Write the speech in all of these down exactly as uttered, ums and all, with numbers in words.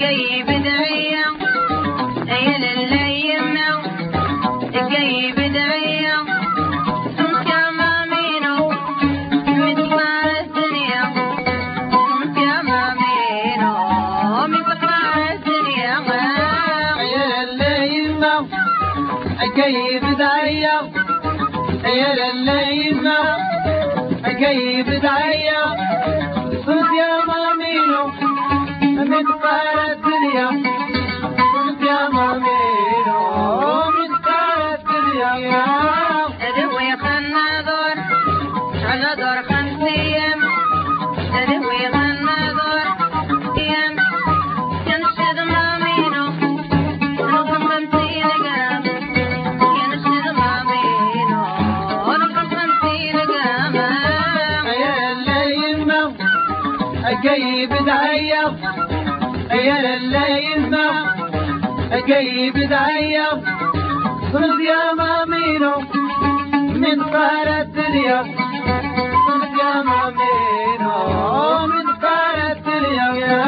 جايب دعية يا لليمة جايب دعية انت يا مامينو مطلع الدنيا انت يا مامينو مطلع الدنيا يا لليمة جايب دعية يا لليمة جايب دعية انت يا مامينو مطلع الدنيا انت يا مامينو مطلع الدنيا ادوي خلنا دور على دور خمس ايام ادوي خلنا دور ايام ينشد مامينو نقم خمسين قام ينشد مامينو نقم خمسين قام يا الليمة جايب دعية يا الليمة جايب دعية صرت يا مامينو من قار الدنيا صرت يا مامينو من قار الدنيا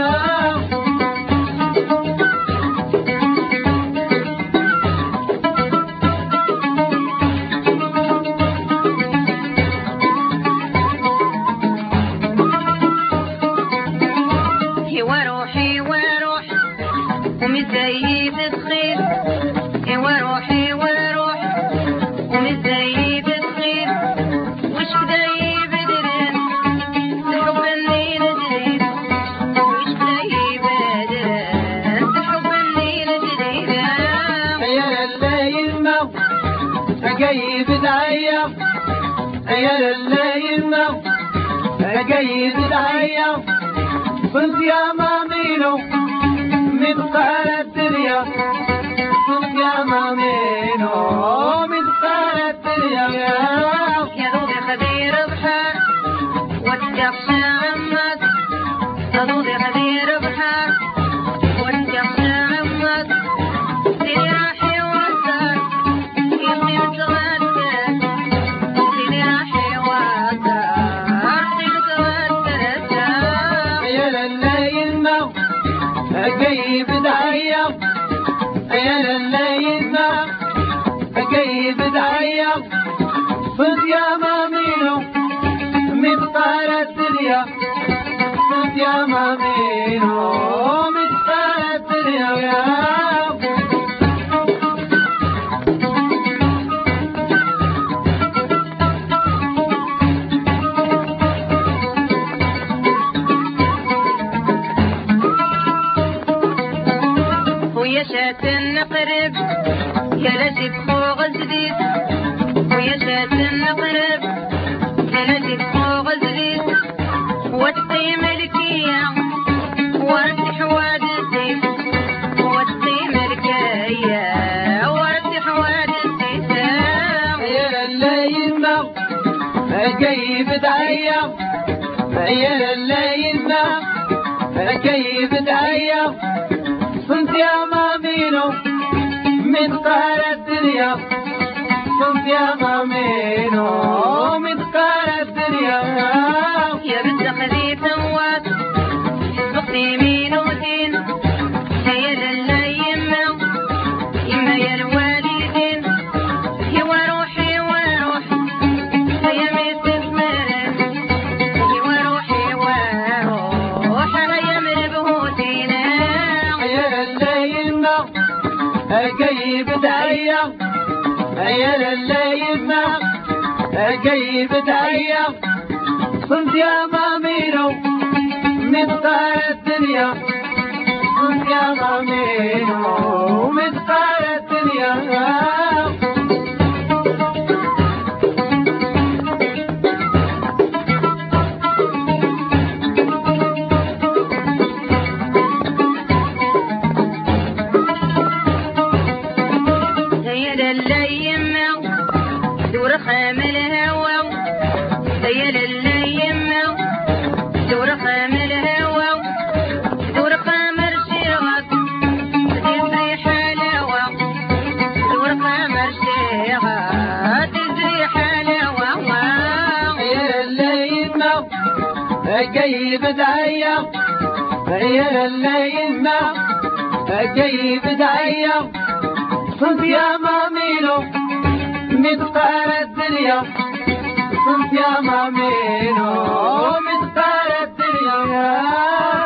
وروحي وروح ومزيد تخيل وروحي وروح ومزيد تخيل وش بدا يبدلن الحب اللي جديد وش بدا يبدلن الحب اللي جديد يا الليمة جايب دعية يا الليمة جايب دعية كنت يا مامينو من قار الدنيا كنت يا مامينو من قار الدنيا يا ذوق خدير بحار وتخشى عمك يا ذوق خدير بحار وتخشى عمك سيدي راحي وصار يمي متغدر سيدي راحي وصار متغدر يا لليمة جايب دعية يا لليمة جايب دعية صرت يا مامينو من قار الدنيا صرت يا مامينو من قار الدنيا ويا شات النقرب يا لجيب فوق جديد ويا شات النقرب يا لجيب فوق جديد وتي ملكية وردي حوادثي وتي ملكية وردي حوادثي يا الليمة جايب دعية يا الليمة جايب دعية صرت يا مامينو من قار الدنيا صرت يا مامينو من قار الدنيا يا بنت خذيت موات سبقتي يمين ودين هي لليمة يما يا الوالدين هي وروحي وروح هي ميت مرن هي وروحي وروح هي مربوطين يا الليمة جايب دعية يا لليمة جايب دعية صرت يا مامينو من قار الدنيا صرت يا مامينو من قار الدنيا دور خام الهوى يا لليمة دور خام الهوى دور خام الشيغة تزري حلاوة دور خام الشيغة تزري حلاوة يا الليمة جايب دعية يا الليمة جاي بدعية صنت يا مامينو مدقار الدنيا صنت يا مامينو مدقار الدنيا